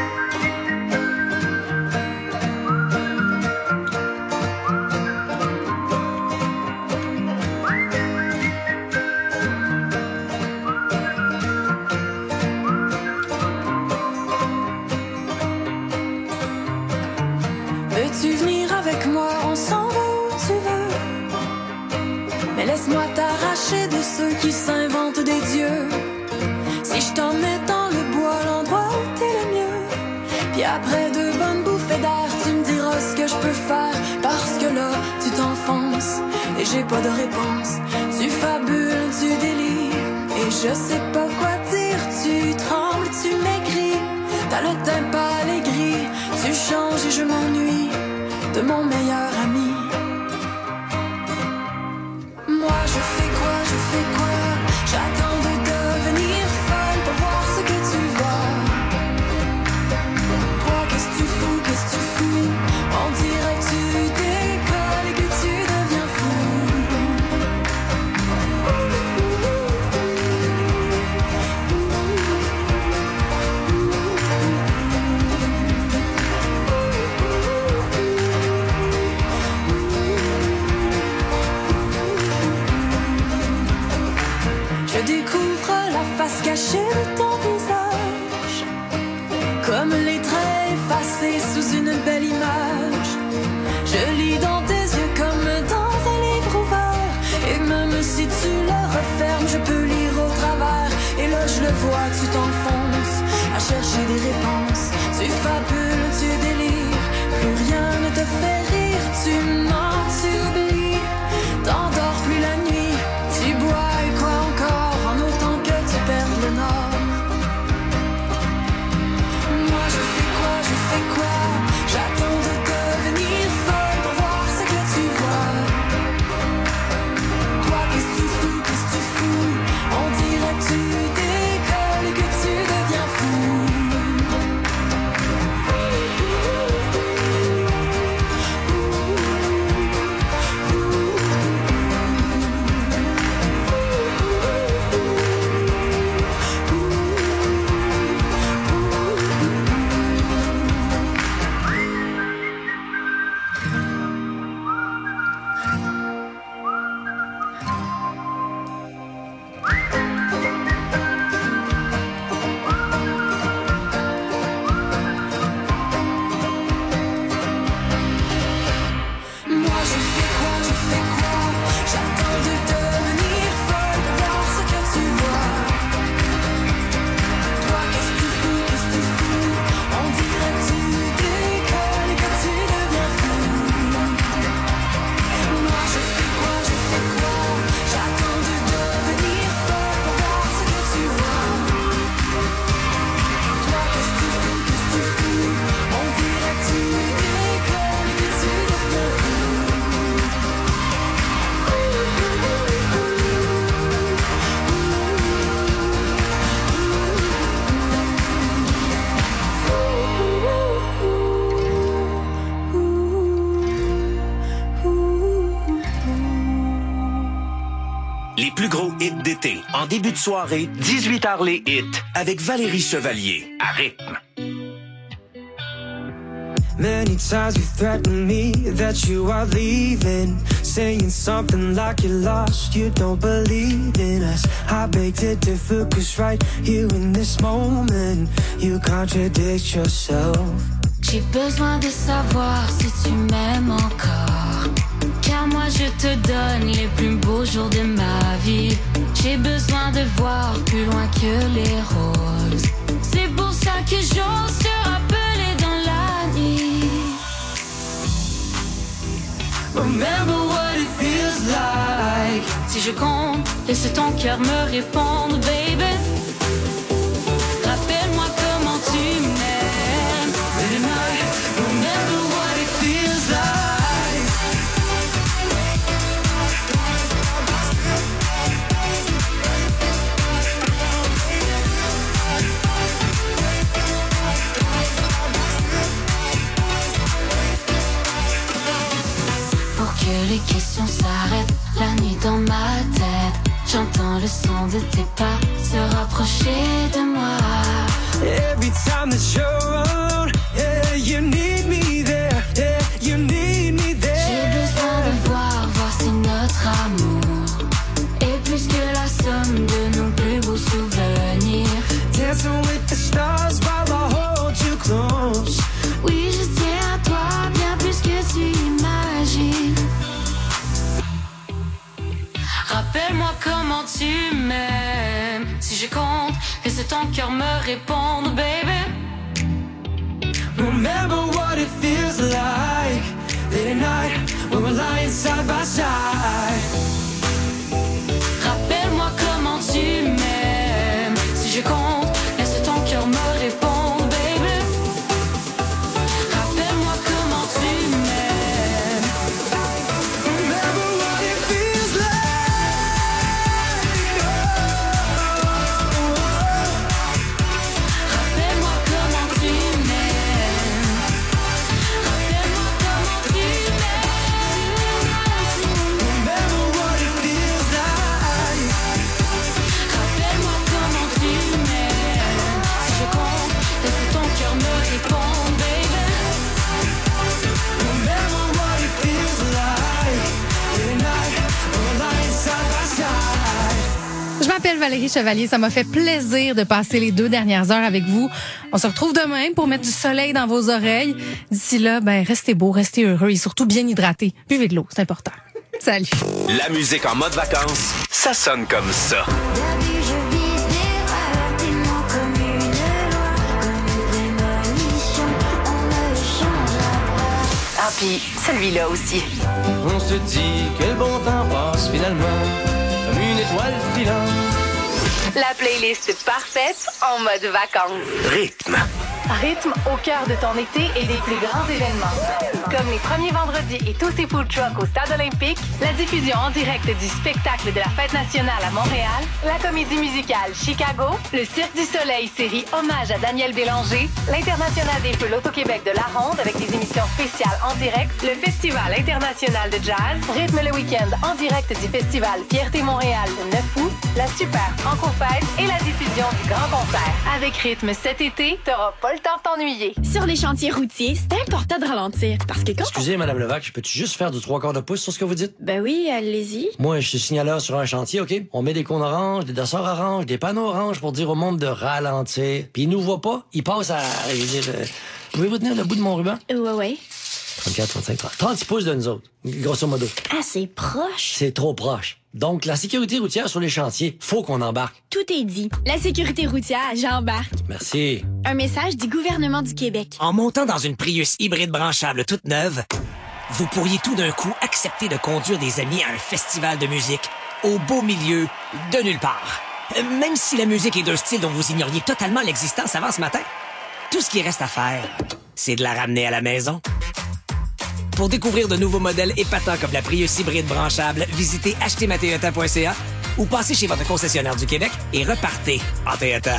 Veux-tu venir avec moi? On s'en va où tu veux. Mais laisse-moi t'arracher de ceux qui s'inventent des dieux. Si je t'emmène dans le bois, l'endroit où t'es le mieux. Puis après 2 bonnes bouffées d'air, tu me diras ce que je peux faire. Parce que là, tu t'enfonces et j'ai pas de réponse. Tu fabules, tu délires et je sais pas quoi dire. Tu trembles, tu maigris, t'as le teint pâle et gris. Tu changes et je m'ennuie de mon meilleur ami. Moi je fais quoi? J'attends de devenir folle pour voir ce que tu vois. Toi qu'est-ce que tu fous? On dirait que tu décolles et que tu deviens fou. Je découvre la face cachée de ton visage, comme les traits effacés sous une belle image. Je lis dans tes yeux comme dans un livre ouvert, et même si tu le refermes, je peux lire au travers. Et là je le vois, tu t'enfonces à chercher des réponses. Tu fabules, tu délires, plus rien ne te fait rire. Tu mens, tu oublies, t'endors plus la nuit. Tu bois et quoi encore, en autant que tu perdes le nord. Moi je fais quoi? J'attends de devenir folle pour voir ce que tu vois. Toi qu'est-ce que tu fous? On dirait que tu décolles et que tu deviens fou. Les plus gros hits d'été. En début de soirée, 18h les hits. Avec Valérie Chevalier. À rythme. Many times you threatened me that you are leaving, saying something like you're lost, you don't believe in us. I beg to differ, 'cause right here in this moment, you contradict yourself. J'ai besoin de savoir si tu m'aimes encore, car moi je te donne les plus beaux jours de ma vie. J'ai besoin de voir plus loin que les roses. C'est pour ça que j'ose te rappeler dans la nuit. Remember what it feels like. Si je compte, laisse ton cœur me répondre, baby. Rappelle-moi comment tu m'aimes. Remember what it feels like. Pour que les questions s'arrêtent, la nuit dans ma tête, j'entends le son de tes pas se rapprocher de time that you're around. Yeah, you need me there. Yeah, you need me there. J'ai besoin de voir si notre amour est plus que la somme de nos plus beaux souvenirs. Dancing with the stars while I hold you close. Oui, je tiens à toi bien plus que tu imagines. Rappelle-moi comment tu m'aimes. Si je compte, laisse ton cœur me répondre, baby. Remember what it feels like late at night when we're lying side by side. Rappelle-moi comment tu m'aimes. Si je compte, laisse ton cœur me répondre, baby. Rappelle-moi comment tu m'aimes. Remember what it feels like. Rappelle-moi comment tu m'aimes. Rappelle-moi comment tu m'aimes. Remember what it feels like. Rappelle-moi comment tu m'aimes. Si je compte, laisse ton cœur me répondre, baby. Remember what it feels like late at night when we're lying side by side. Je m'appelle Valérie Chevalier. Ça m'a fait plaisir de passer les 2 dernières heures avec vous. On se retrouve demain pour mettre du soleil dans vos oreilles. D'ici là, restez beaux, restez heureux et surtout bien hydratés. Buvez de l'eau, c'est important. Salut. La musique en mode vacances, ça sonne comme ça. Ah, puis celui-là aussi. On se dit que le bon temps passe finalement comme une étoile filante. La playlist parfaite en mode vacances. Rythme. Rythme au cœur de ton été et des plus grands événements. Comme les premiers vendredis et tous ces food trucks au Stade olympique, la diffusion en direct du spectacle de la Fête nationale à Montréal, la comédie musicale Chicago, le Cirque du Soleil série Hommage à Daniel Bélanger, l'International des Feux L'Auto-Québec de la Ronde avec des émissions spéciales en direct, le Festival international de jazz, Rythme le week-end en direct du Festival Fierté Montréal le 9 août, la Super Franco-Fête et la diffusion du Grand Concert. Avec Rythme cet été, t'auras pas le temps de t'ennuyer. Sur les chantiers routiers, c'est important de ralentir parce que quand... Excusez, Madame Levac, peux-tu juste faire du 3/4 de pouce sur ce que vous dites? Ben oui, allez-y. Moi, je suis signaleur sur un chantier, OK? On met des cônes oranges, des dossards oranges, des panneaux oranges pour dire au monde de ralentir. Puis ils nous voient pas, ils passent à... Pouvez-vous tenir le bout de mon ruban? Ouais. 34, 35, 30. 30 pouces de nous autres, grosso modo. Ah, c'est proche. C'est trop proche. Donc, la sécurité routière sur les chantiers, faut qu'on embarque. Tout est dit. La sécurité routière, j'embarque. Merci. Un message du gouvernement du Québec. En montant dans une Prius hybride branchable toute neuve, vous pourriez tout d'un coup accepter de conduire des amis à un festival de musique au beau milieu de nulle part. Même si la musique est d'un style dont vous ignoriez totalement l'existence avant ce matin, tout ce qui reste à faire, c'est de la ramener à la maison. Pour découvrir de nouveaux modèles épatants comme la Prius hybride branchable, visitez achetermatoyota.ca ou passez chez votre concessionnaire du Québec et repartez en Toyota.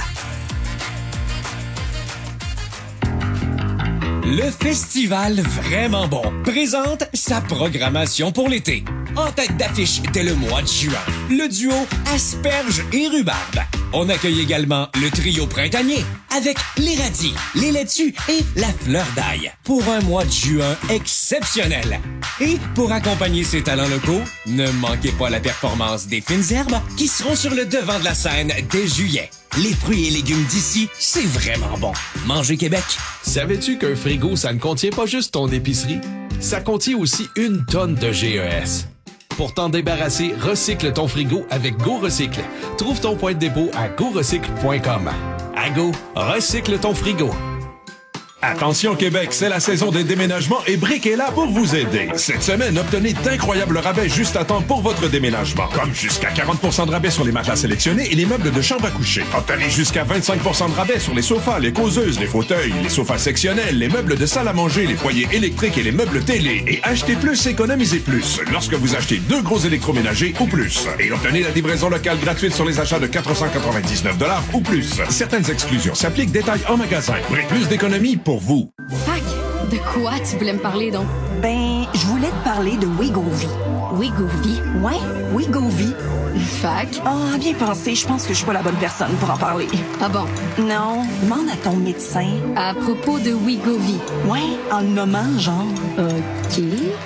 Le festival Vraiment Bon présente sa programmation pour l'été. En tête d'affiche dès le mois de juin, le duo Asperges et Rhubarbe. On accueille également le trio printanier avec les radis, les laitues et la fleur d'ail pour un mois de juin exceptionnel. Et pour accompagner ces talents locaux, ne manquez pas la performance des fines herbes qui seront sur le devant de la scène dès juillet. Les fruits et légumes d'ici, c'est vraiment bon. Manger Québec. Savais-tu qu'un frigo, ça ne contient pas juste ton épicerie? Ça contient aussi 1 tonne de GES. Pour t'en débarrasser, recycle ton frigo avec Go Recycle. Trouve ton point de dépôt à gorecycle.com. À Go, recycle ton frigo. Attention Québec, c'est la saison des déménagements et Brick est là pour vous aider. Cette semaine, obtenez d'incroyables rabais juste à temps pour votre déménagement. Comme jusqu'à 40% de rabais sur les matelas sélectionnés et les meubles de chambre à coucher. Obtenez jusqu'à 25% de rabais sur les sofas, les causeuses, les fauteuils, les sofas sectionnels, les meubles de salle à manger, les foyers électriques et les meubles télé. Et achetez plus, économisez plus lorsque vous achetez 2 gros électroménagers ou plus. Et obtenez la livraison locale gratuite sur les achats de 499$ ou plus. Certaines exclusions s'appliquent, détails en magasin. Brick, plus d'économies pour vous. Fac, de quoi tu voulais me parler donc? Je voulais te parler parler de Wegovy. Wegovy? Ouais, Wegovy. Fac? Ah, bien pensé, je pense que je suis pas la bonne personne pour en parler. Ah bon? Non, demande à ton médecin. À propos de Wegovy? Ouais, en le nommant, genre. OK.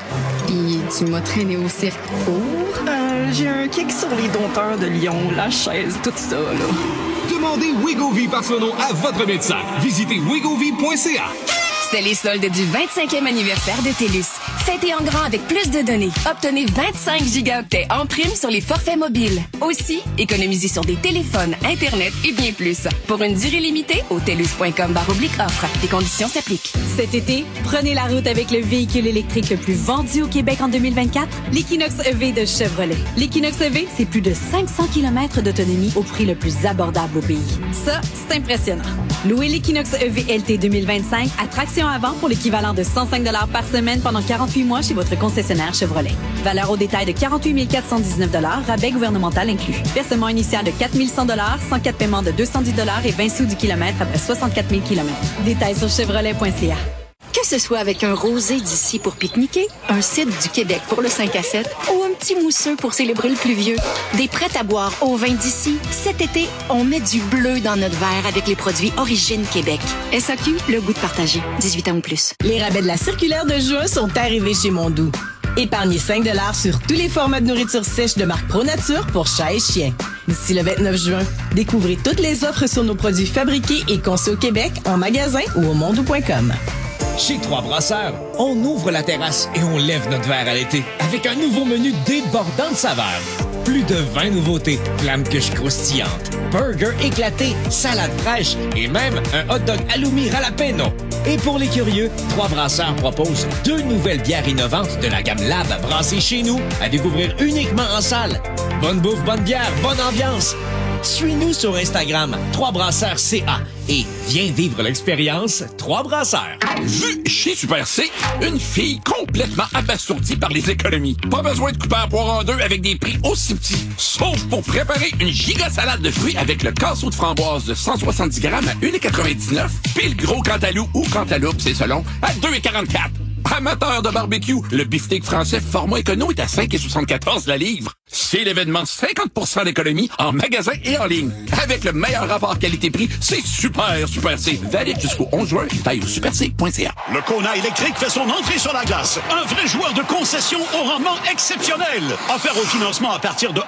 Puis tu m'as traîné au cirque pour? J'ai un kick sur les dompteurs de Lyon, la chaise, tout ça, là. Demandez Wegovy par son nom à votre médecin. Visitez wegovy.ca. C'est les soldes du 25e anniversaire de TELUS. Fêtez en grand avec plus de données. Obtenez 25 gigaoctets en prime sur les forfaits mobiles. Aussi, économisez sur des téléphones, Internet et bien plus. Pour une durée limitée, au telus.com/offre. Les conditions s'appliquent. Cet été, prenez la route avec le véhicule électrique le plus vendu au Québec en 2024, l'Equinox EV de Chevrolet. L'Equinox EV, c'est plus de 500 km d'autonomie au prix le plus abordable au pays. Ça, c'est impressionnant. Louez l'Equinox EV LT 2025 à traction avant pour l'équivalent de 105 $ par semaine pendant 48 mois chez votre concessionnaire Chevrolet. Valeur au détail de 48 419 $, rabais gouvernemental inclus. Versement initial de 4 100 $, sans cas de paiement de 210 $ et 20 sous du kilomètre après 64 000 km. Détails sur chevrolet.ca. Que ce soit avec un rosé d'ici pour pique-niquer, un cidre du Québec pour le 5 à 7 ou un petit mousseux pour célébrer le pluvieux, des prêts à boire au vin d'ici, cet été, on met du bleu dans notre verre avec les produits Origine Québec. SAQ, le goût de partager. 18 ans ou plus. Les rabais de la circulaire de juin sont arrivés chez Mondou. Épargnez 5 $ sur tous les formats de nourriture sèche de marque ProNature pour chat et chien. D'ici le 29 juin, découvrez toutes les offres sur nos produits fabriqués et conçus au Québec, en magasin ou au mondou.com. Chez Trois Brasseurs, on ouvre la terrasse et on lève notre verre à l'été avec un nouveau menu débordant de saveurs. Plus de 20 nouveautés, flamme-cuche croustillante, burger éclaté, salade fraîche et même un hot dog halloumi ralapeño. Et pour les curieux, Trois Brasseurs propose 2 nouvelles bières innovantes de la gamme Lab brassées chez nous à découvrir uniquement en salle. Bonne bouffe, bonne bière, bonne ambiance. Suis-nous sur Instagram, 3 Brasseurs CA et viens vivre l'expérience 3 Brasseurs. Vu chez Super C, une fille complètement abasourdie par les économies. Pas besoin de couper un poire en deux avec des prix aussi petits. Sauf pour préparer une giga salade de fruits avec le casseau de framboise de 170 grammes à 1,99 $, puis le gros cantalou ou cantaloupe, c'est selon, à 2,44 $. Amateur de barbecue, le beefsteak français format écono est à 5,74 la livre. C'est l'événement 50% d'économie en magasin et en ligne. Avec le meilleur rapport qualité-prix, c'est Super C. Valide jusqu'au 11 juin. Taille au superc.ca. Le Kona électrique fait son entrée sur la glace. Un vrai joueur de concession au rendement exceptionnel. Offert au financement à partir de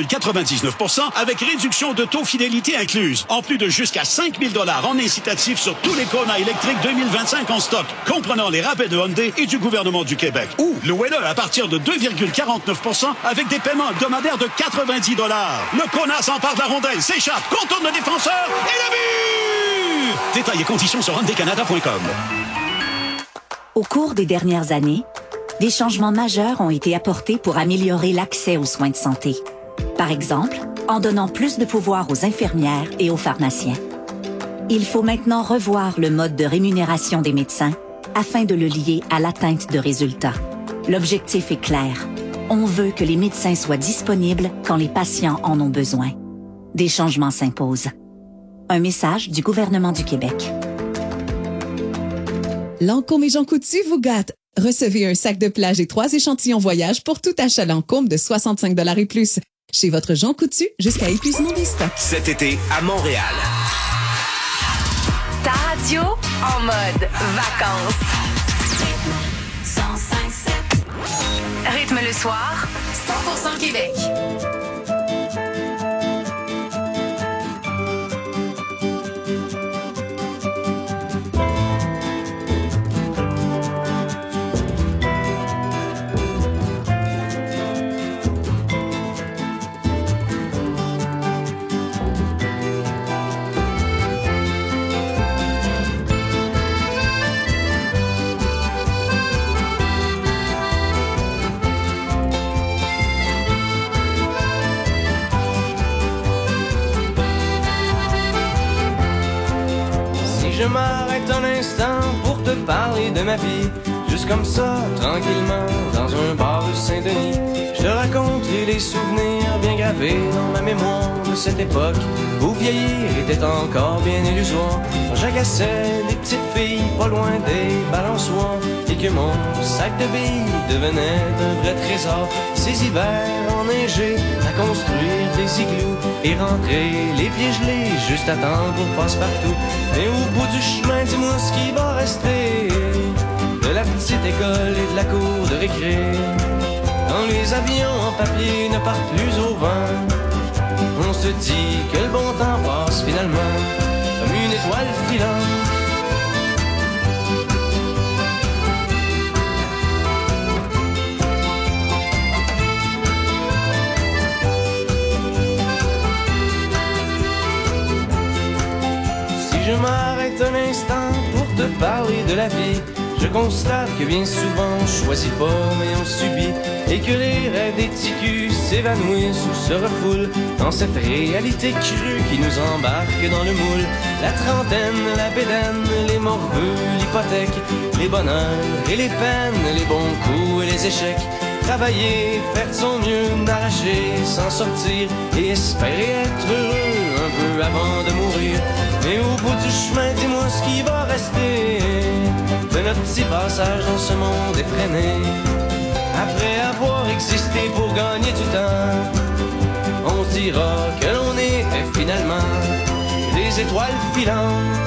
1,99% avec réduction de taux fidélité incluse. En plus de jusqu'à 5 000 $ en incitatif sur tous les Kona électriques 2025 en stock, comprenant les rabais de Hyundai et du gouvernement du Québec. Ou louez-le à partir de 2,49% avec des paiements hebdomadaires de 90 $. Le Kona s'empare de la rondelle, s'échappe, contourne le défenseur et le but! Détails et conditions sur hyundaicanada.com. Au cours des dernières années, des changements majeurs ont été apportés pour améliorer l'accès aux soins de santé. Par exemple, en donnant plus de pouvoir aux infirmières et aux pharmaciens. Il faut maintenant revoir le mode de rémunération des médecins afin de le lier à l'atteinte de résultats. L'objectif est clair. On veut que les médecins soient disponibles quand les patients en ont besoin. Des changements s'imposent. Un message du gouvernement du Québec. Lancôme et Jean Coutu vous gâtent. Recevez un sac de plage et 3 échantillons voyage pour tout achat Lancôme de 65 $ et plus. Chez votre Jean Coutu jusqu'à épuisement des stocks. Cet été à Montréal. Ta radio en mode vacances. Rythme le soir, 100% Québec. Je m'arrête un instant pour te parler de ma vie. juste comme ça, tranquillement, dans un bar de Saint-Denis. Je te raconte les souvenirs bien gravés dans ma mémoire de cette époque où vieillir était encore bien illusoire. Quand j'agaçais les petites filles pas loin des balançoires et que mon sac de billes devenait un vrai trésor. Ces hivers enneigés à construire des igloos et rentrer les pieds gelés juste à temps pour passe-partout. Mais au bout du chemin, dis-moi ce qui va rester de la petite école et de la cour de récré. Quand les avions en papier ne partent plus au vent, on se dit que le bon temps passe finalement comme une étoile filante. Si je m'arrête un instant pour te parler de la vie, je constate que bien souvent on choisit pas mais on subit, et que les rêves des ticus s'évanouissent ou se refoulent dans cette réalité crue qui nous embarque dans le moule. La trentaine, la bédaine, les morveux, l'hypothèque, les bonheurs et les peines, les bons coups et les échecs. Travailler, faire de son mieux, n'arracher, s'en sortir et espérer être heureux un peu avant de mourir. Mais au bout du chemin, dis-moi ce qui va rester de notre petit passage dans ce monde effréné. Après avoir existé pour gagner du temps, on se dira que l'on était finalement des étoiles filantes.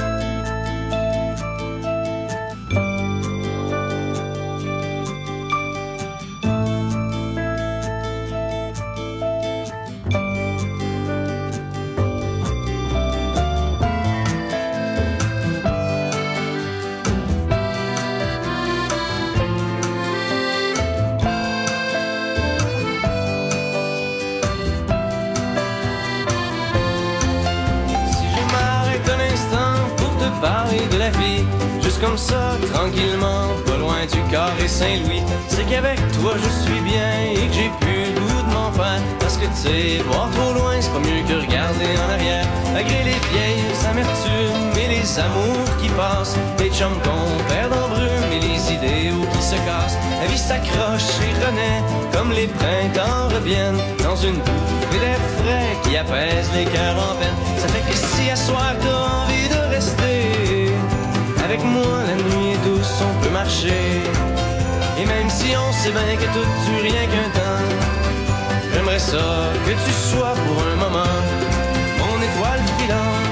Parler de la vie, juste comme ça, tranquillement, pas loin du carré Saint-Louis. C'est qu'avec toi je suis bien et que j'ai plus le goût de m'en faire. Parce que tu sais, voir trop loin, c'est pas mieux que regarder en arrière. Malgré les vieilles amertumes et les amours qui passent, les chums qu'on perd en brume et les idéaux qui se cassent. La vie s'accroche et renaît, comme les printemps reviennent, dans une bouffée d'air frais qui apaise les cœurs en peine. Ça fait que si à soir t'as envie de rester avec moi, la nuit est douce, on peut marcher. Et même si on sait bien que tout dure rien qu'un temps, j'aimerais ça que tu sois pour un moment mon étoile filante.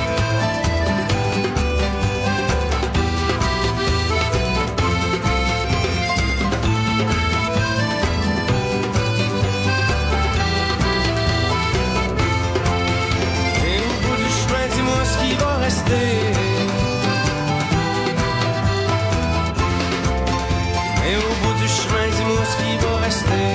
Et au bout du chemin, dis-moi ce qui va rester. Et au bout du chemin, dis-moi ce qui va rester.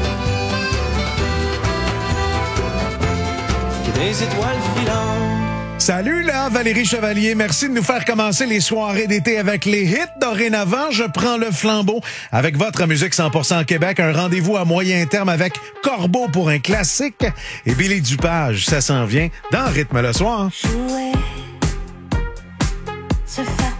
Des étoiles filantes. Salut là, Valérie Chevalier. Merci de nous faire commencer les soirées d'été avec les hits. Dorénavant, je prends le flambeau avec votre musique 100% Québec. Un rendez-vous à moyen terme avec Corbeau pour un classique. Et Billy Dupage, ça s'en vient dans Rythme le soir. Jouer, se faire